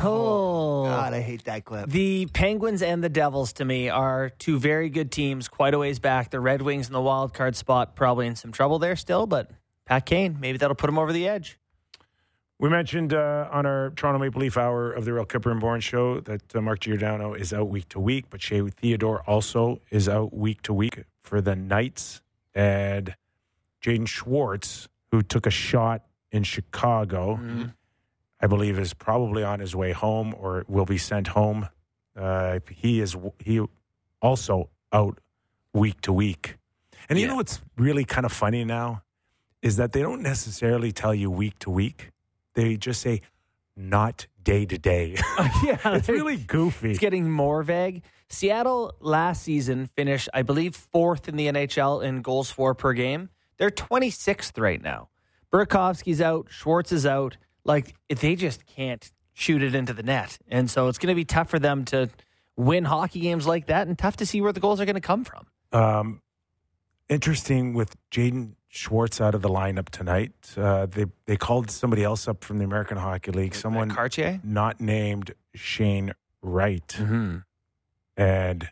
Oh. God, I hate that clip. The Penguins and the Devils, to me, are two very good teams, quite a ways back. The Red Wings in the wild card spot, probably in some trouble there still, but Pat Kane, maybe that'll put him over the edge. We mentioned uh, on our Toronto Maple Leaf Hour of the Real Kipper and Bourne show that uh, Mark Giordano is out week to week, but Shea Theodore also is out week to week for the Knights. And Jaden Schwartz, who took a shot in Chicago, mm-hmm. I believe is probably on his way home or will be sent home. Uh, he is he also out week to week. And yeah. you know what's really kind of funny now is that they don't necessarily tell you week to week. They just say, not day to day. Yeah, it's really goofy. It's getting more vague. Seattle last season finished, I believe, fourth in the N H L in goals for per game. They're twenty-sixth right now. Burakovsky's out. Schwartz is out. Like, they just can't shoot it into the net. And so it's going to be tough for them to win hockey games like that and tough to see where the goals are going to come from. Um, interesting with Jaden Schwartz out of the lineup tonight. Uh, they they called somebody else up from the American Hockey League. Someone Cartier? Not named Shane Wright. Mm-hmm. And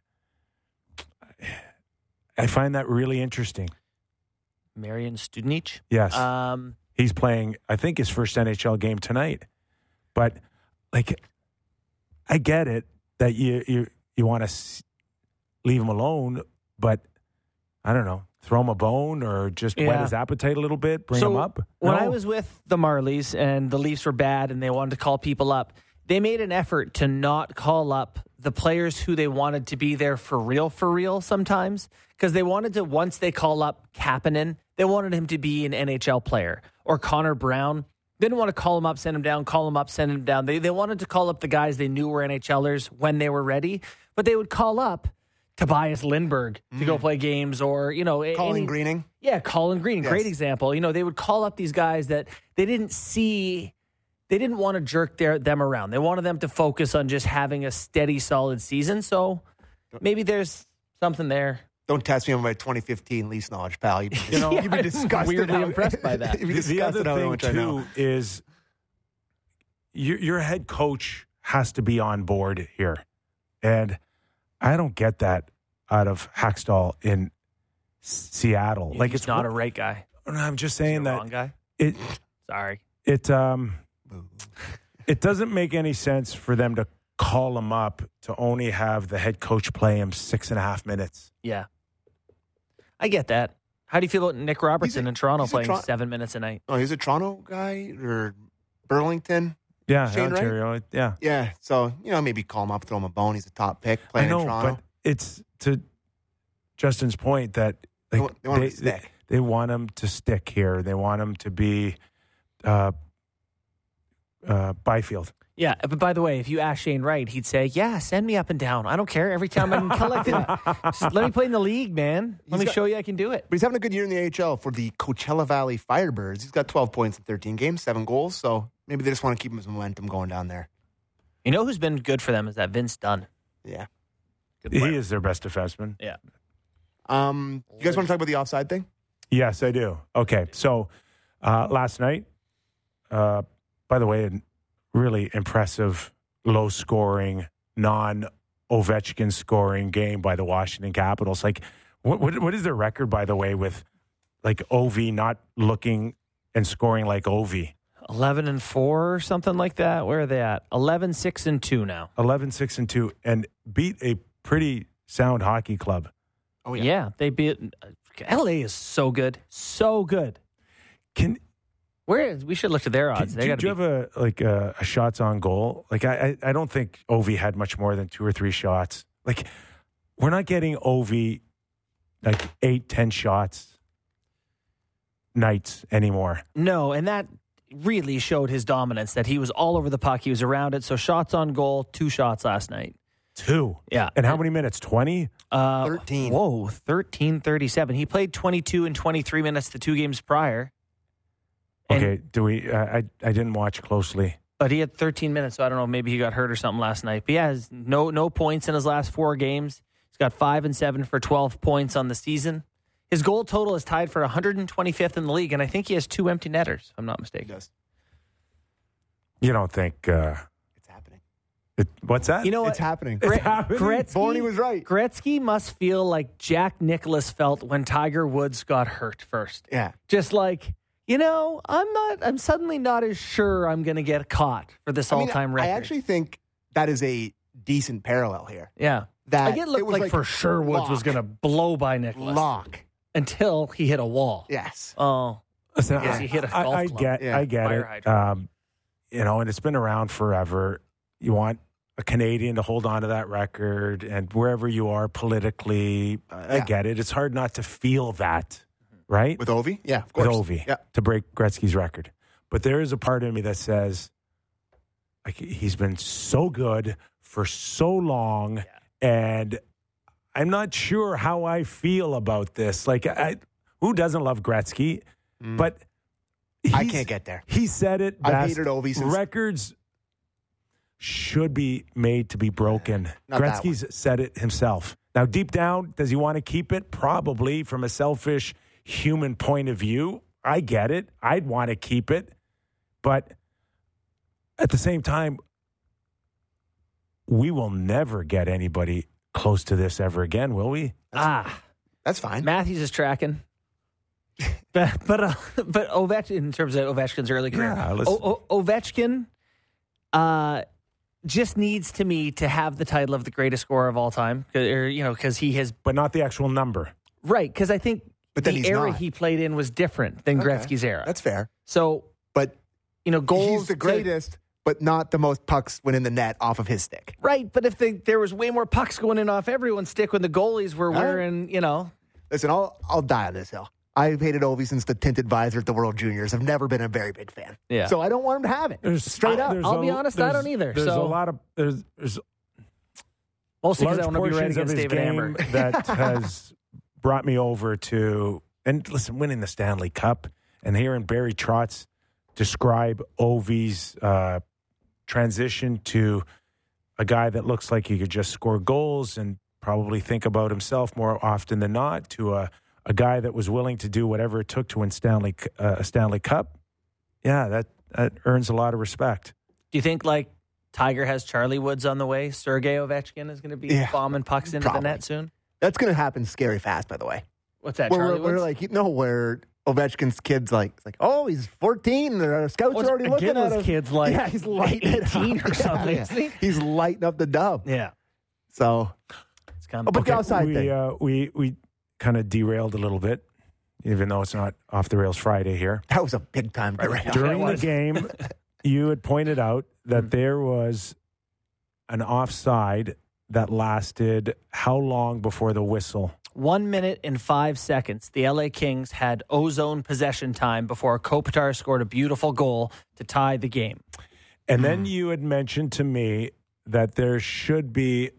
I find that really interesting. Marian Studenic? Yes. Um, He's playing, I think, his first N H L game tonight. But, like, I get it that you you, you want to leave him alone, but I don't know. Throw him a bone or just yeah. whet his appetite a little bit, bring so him up? When no? I was with the Marlies and the Leafs were bad and they wanted to call people up, they made an effort to not call up the players who they wanted to be there for real, for real sometimes. Because they wanted to, once they call up Kapanen, they wanted him to be an N H L player. Or Connor Brown. They didn't want to call him up, send him down, call him up, send him down. They, they wanted to call up the guys they knew were NHLers when they were ready. But they would call up Tobias Lindberg to mm. go play games, or, you know, Colin any, Greening. Yeah, Colin Greening, yes. great example. You know, they would call up these guys that they didn't see, they didn't want to jerk their, them around. They wanted them to focus on just having a steady, solid season. So maybe there's something there. Don't test me on my twenty fifteen Leafs knowledge, pal. You'd be, you know, you'd be disgusted. Weirdly how, impressed by that. You'd be the, the other thing too is your, your head coach has to be on board here, and I don't get that out of Hackstall in Seattle. Yeah, like he's it's not a right guy. I'm just saying that wrong guy. It. Sorry. It um. It doesn't make any sense for them to call him up to only have the head coach play him six and a half minutes. Yeah. I get that. How do you feel about Nick Robertson a, in Toronto playing Tron- seven minutes a night? Oh, he's a Toronto guy or Burlington? Yeah, Shane Ontario. Wright? Yeah. Yeah, so, you know, maybe call him up, throw him a bone. He's a top pick playing I know, in Toronto. but it's to Justin's point that like, they, want, they, want they, him to stick. They, they want him to stick here. They want him to be uh, uh, Byfield. Yeah, but by the way, if you ask Shane Wright, he'd say, yeah, send me up and down. I don't care. Every time I'm collecting, just let me play in the league, man. Let He's me got, show you I can do it. But he's having a good year in the A H L for the Coachella Valley Firebirds. He's got twelve points in thirteen games, seven goals. So maybe they just want to keep his momentum going down there. You know who's been good for them is that Vince Dunn. Yeah. He is their best defenseman. Yeah. Um, you guys want to talk about the offside thing? Yes, I do. Okay, so uh, last night, uh, by the way, a really impressive, low-scoring, non-Ovechkin scoring game by the Washington Capitals. Like, what, what what is their record, by the way, with like Ovi not looking and scoring like Ovi? eleven and four or something like that. Where are they at? eleven six and two now. eleven six and two, and beat a pretty sound hockey club. Oh, yeah. Yeah, they beat. L A is so good. So good. Can Where is, we should look at their odds. Do, they do, gotta do you be, have a like a, a shots on goal? Like I, I, I don't think Ovi had much more than two or three shots. Like we're not getting Ovi like eight, ten shots nights anymore. No, and that really showed his dominance. That he was all over the puck. He was around it. So shots on goal, two shots last night. Two. Yeah. And how many minutes? Twenty. Uh, thirteen. Whoa, thirteen thirty-seven. He played twenty-two and twenty-three minutes the two games prior. And, Okay. Do we? Uh, I I didn't watch closely. But he had thirteen minutes, so I don't know. Maybe he got hurt or something last night. But yeah, no no points in his last four games. He's got five and seven for twelve points on the season. His goal total is tied for one hundred twenty-fifth in the league, and I think he has two empty netters, if I'm not mistaken. Yes. You don't think? Uh, It's happening. it, what's that? You know what? It's happening. It's happening. Gretzky, Barney was right. Gretzky must feel like Jack Nicklaus felt when Tiger Woods got hurt first. Yeah. Just like, You know, I'm not. I'm suddenly not as sure I'm going to get caught for this I mean, all-time record. I actually think that is a decent parallel here. yeah. That Like it looked was like, like for sure Woods was lock. going to blow by Nicholas Lock. until he hit a wall. Yes. Oh, Listen, Yes, I, he hit a I- golf I club. get, Yeah. I get Fire it. hydrant. Um, you know, and it's been around forever. You want a Canadian to hold on to that record, and wherever you are politically, I Yeah. get it. It's hard not to feel that, right? With Ovi? Yeah, of With course. Ovi Yeah. to break Gretzky's record. But there is a part of me that says, like, he's been so good for so long, and I'm not sure how I feel about this. Like, I, who doesn't love Gretzky? But I he's- can't get there. He said it I've best. hated Ovi since- Records should be made to be broken. Not that Gretzky's said it himself. Now, deep down, does he want to keep it? Probably, from a selfish human point of view. I get it. I'd want to keep it. But at the same time, we will never get anybody close to this ever again, will we? ah. That's fine. Matthews is tracking. but but uh, but Ovechkin, in terms of Ovechkin's early career, Yeah, listen. o- o- Ovechkin uh, just needs to me to have the title of the greatest scorer of all time, or you know, because he has But not the actual number. right. Because I think But then the he's era not. he played in was different than Okay. Gretzky's era. That's fair. so But you know, goals. he's the to- greatest, but not the most pucks went in the net off of his stick. right? But if the, there was way more pucks going in off everyone's stick when the goalies were right. wearing, you know, Listen, I'll I'll die on this hill. I've hated Ovi since the tinted visor at the World Juniors. I've never been a very big fan. Yeah. So I don't want him to have it. There's Straight up. there's I'll a- be honest, I there's- don't either. There's So- a lot of there's there's mostly because large I want to be right portions of against his David game Amber. that has brought me over to and listen, winning the Stanley Cup and hearing Barry Trotz describe Ovi's uh, transition to a guy that looks like he could just score goals and probably think about himself more often than not to a a guy that was willing to do whatever it took to win Stanley uh, a Stanley Cup. Yeah, that that earns a lot of respect. Do you think like Tiger has Charlie Woods on the way? Sergei Ovechkin is going to be Yeah, bombing pucks into probably. the net soon. That's going to happen scary fast, by the way. What's that? Where Charlie we're, we're Woods? like, you know, where Ovechkin's kids like, it's like, oh, he's fourteen. The scouts Well, are already looking at Iginla's him. kid's like yeah, he's lighting it eighteen up. or something, Yeah, isn't he? He's lighting up the dub. yeah, So, it's kind Oh, but the outside we, thing. Uh, we we kind of derailed a little bit, even though it's not off the rails Friday here. that was a big time derail. Yeah, During it the was. game, you had pointed out that Mm. there was an offside that lasted how long before the whistle? one minute and five seconds. The L A Kings had ozone possession time before Kopitar scored a beautiful goal to tie the game. And Hmm. then you had mentioned to me that there should be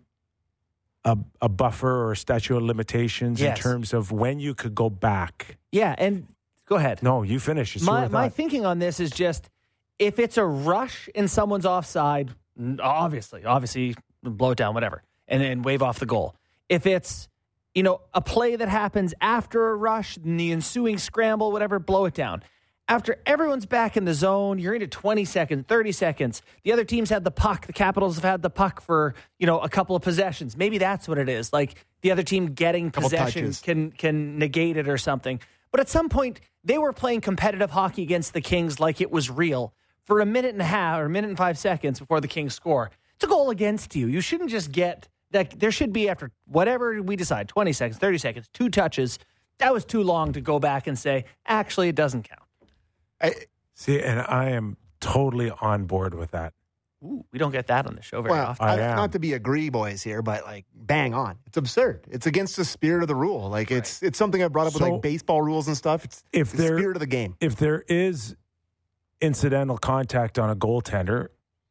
a, a buffer or a statute of limitations Yes. in terms of when you could go back. Yeah, and go ahead. No, you finish. It's my your my thought. thinking on this is just if it's a rush and someone's offside, n- obviously, obviously blow it down, whatever, and then wave off the goal. If it's you know a play that happens after a rush, and the ensuing scramble, whatever, blow it down. After everyone's back in the zone, you're into twenty seconds, thirty seconds. The other team's had the puck. The Capitals have had the puck for, you know, a couple of possessions. Maybe that's what it is. Like the other team getting Couple possession touches. can can negate it or something. But at some point, they were playing competitive hockey against the Kings like it was real for a minute and a half or a minute and five seconds before the Kings score. It's a goal against you. You shouldn't just get that. There should be, after whatever we decide, twenty seconds, thirty seconds, two touches. That was too long to go back and say, actually, it doesn't count. I, See, and I am totally on board with that. Ooh, we don't get that on the show very well, often. I I- am. not to be agree boys here, but like bang on. It's absurd. It's against the spirit of the rule. Like it's it's something I brought up with So, like baseball rules and stuff. It's, if it's the there- spirit of the game. If there is incidental contact on a goaltender,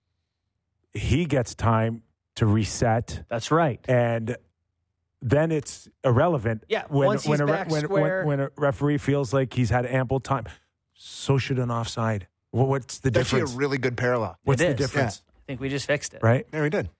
he gets time to reset, That's right. and then it's irrelevant. Yeah, when once when he's a re- back when, square- when, when a referee feels like he's had ample time, so should an offside. Well, what's the It's actually difference? a really good parallel. What's It the is, difference? I think we just fixed it. Right? Yeah, we did.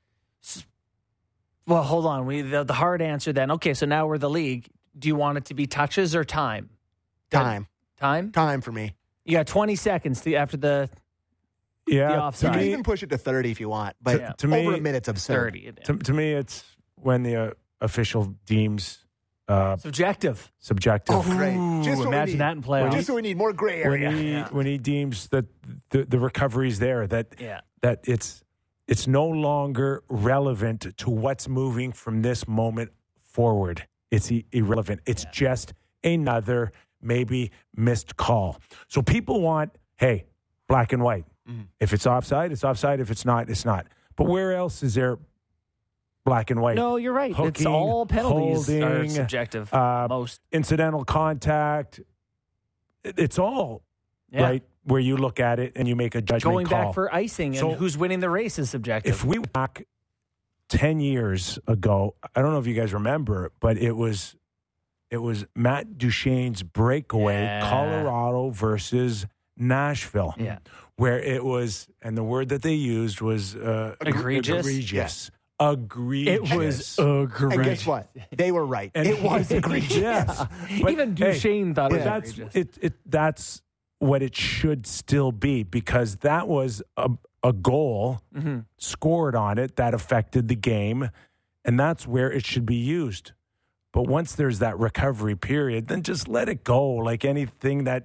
Well, hold on. We the, the hard answer then. Okay, so now we're the league. Do you want it to be touches or time? Time. Time? Time for me. You got twenty seconds to, after the Yeah. The to offside. You can me, even push it to thirty if you want, but Yeah. to me- over a minute's absurd. thirty. to, to me, it's when the uh, official deems uh, Subjective. subjective. Oh, great. Just what we imagine need. that in playoffs. Just so we need more gray when area. he Yeah. when he deems that the, the recovery's there, that Yeah. that it's it's no longer relevant to what's moving from this moment forward. It's i- irrelevant. It's Yeah. just another maybe missed call. So people want, hey, black and white. Mm-hmm. If it's offside, it's offside. If it's not, it's not. But where else is there black and white? No, you're right. it's Hooking, all penalties are holding, subjective. uh, most. incidental contact. It- It's all Yeah. right where you look at it and you make a judgment Going call. back for icing and So- who's winning the race is subjective. If we went back ten years ago, I don't know if you guys remember, but it was it was Matt Duchene's breakaway, Yeah. Colorado versus Nashville, Yeah. where it was, and the word that they used was uh, Egregious? egregious, egregious. it was egregious. And guess what? They were right. And- it was egregious. Yes. But, Even hey, Duchesne thought it but was that's egregious. it, it. That's what it should still be, because that was a, a goal Mm-hmm. scored on it that affected the game, and that's where it should be used. But once there's that recovery period, then just let it go, like anything that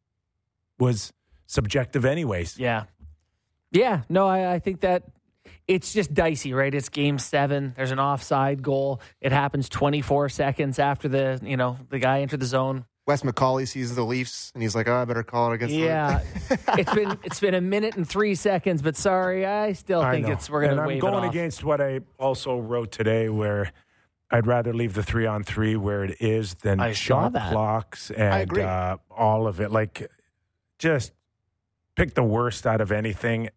was subjective anyways. Yeah. Yeah. No, I, I think that it's just dicey, right? It's game seven. There's an offside goal. It happens twenty-four seconds after the, you know, the guy entered the zone. Wes McCauley sees the Leafs, and he's like, oh, I better call it against Yeah. the it's been it's been a minute and three seconds, but sorry, I still I think know. it's we're gonna and I'm wave going it off. against what I also wrote today, where I'd rather leave the three on three where it is than I saw shot that. clocks and agree. uh, all of it. Like, just pick the worst out of anything.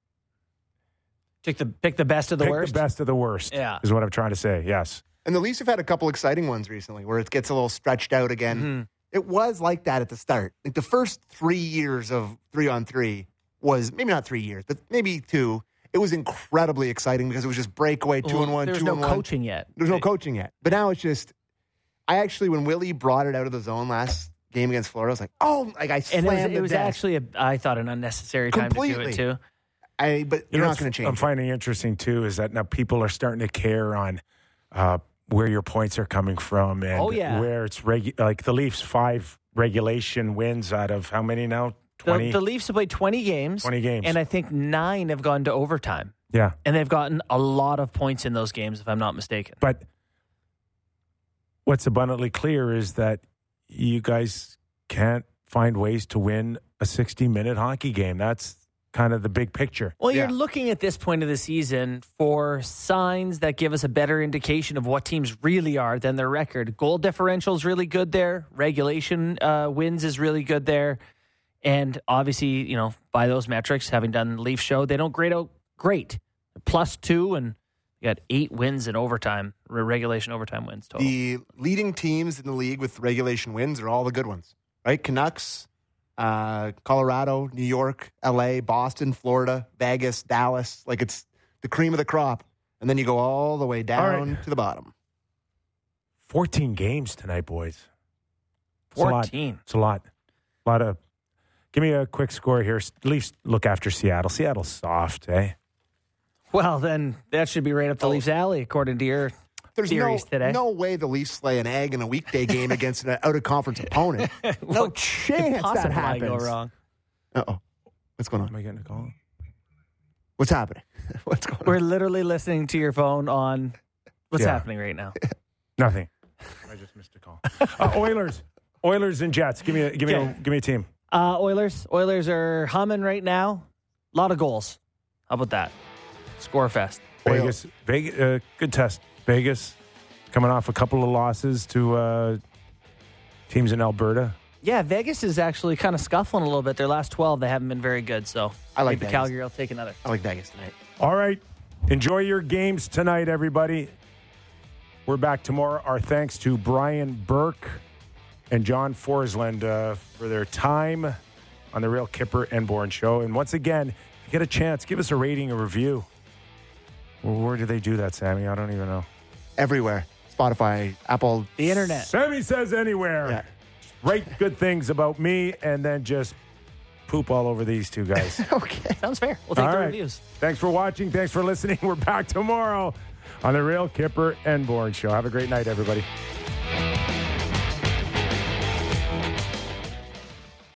Pick the pick the best of the pick worst. the best of the worst. Yeah. is what I'm trying to say. Yes. And the Leafs have had a couple exciting ones recently where it gets a little stretched out again. Mm-hmm. It was like that at the start. Like the first three years of three on three was maybe not three years, but maybe two. It was incredibly exciting because it was just breakaway, two Well, and one, There's two no and one. coaching yet. There's no coaching yet. But now it's just, I actually, when Willie brought it out of the zone last game against Florida, I was like, oh, like I And slammed it was, the it was desk. actually, a, I thought, an unnecessary time to do Completely. it, too. I, but You you're know not what's going to change I'm it. finding interesting too is that now people are starting to care on uh, where your points are coming from and Oh, yeah. where it's regu- like the Leafs five regulation wins out of how many now? twenty The, the Leafs have played twenty games. twenty games. And I think nine have gone to overtime. Yeah. And they've gotten a lot of points in those games, if I'm not mistaken. But what's abundantly clear is that you guys can't find ways to win a sixty-minute hockey game. That's kind of the big picture. Well, you're Yeah. looking at this point of the season for signs that give us a better indication of what teams really are than their record. Goal differential is really good there. Regulation uh, wins is really good there. And obviously, you know, by those metrics, having done the Leaf show, they don't grade out great. Plus two, and you got eight wins in overtime, re- regulation overtime wins total. The leading teams in the league with regulation wins are all the good ones, right? Canucks, uh, Colorado, New York, L A, Boston, Florida, Vegas, Dallas. Like it's the cream of the crop. And then you go all the way down right. to the bottom. fourteen games tonight, boys. It's a lot. fourteen. It's a lot. A lot of. Give me a quick score here. Leafs look after Seattle. Seattle's soft, eh? Well, then that should be right up the Leafs' alley, according to your There's no, theories today. no way the Leafs lay an egg in a weekday game against an out-of-conference opponent. No What chance that possibly might happens. go wrong. Uh-oh. What's going on? Am I getting a call? What's happening? What's going We're on? literally listening to your phone on what's Yeah. happening right now. Nothing. I just missed a call. Uh, Oilers, Oilers and Jets. Give me, a, give me, a, Okay. give me a team. Uh, Oilers. Oilers are humming right now. A lot of goals. How about that? Score fest. Vegas, Vegas, uh, good test. Vegas, coming off a couple of losses to uh, teams in Alberta. Yeah, Vegas is actually kind of scuffling a little bit. Their last twelve, they haven't been very good. So I like maybe Vegas. Calgary will take another. I like Vegas tonight. All right. Enjoy your games tonight, everybody. We're back tomorrow. Our thanks to Brian Burke and John Forsland uh, for their time on the Real Kipper and Bourne Show. And once again, if you get a chance, give us a rating, a review. Well, where do they do that, Sammy? I don't even know. Everywhere. Spotify, Apple. The internet. Sammy says anywhere. Yeah. Write good things about me and then just poop all over these two guys. Okay. Sounds fair. We'll take All the right. reviews. Thanks for watching. Thanks for listening. We're back tomorrow on the Real Kipper and Bourne Show. Have a great night, everybody.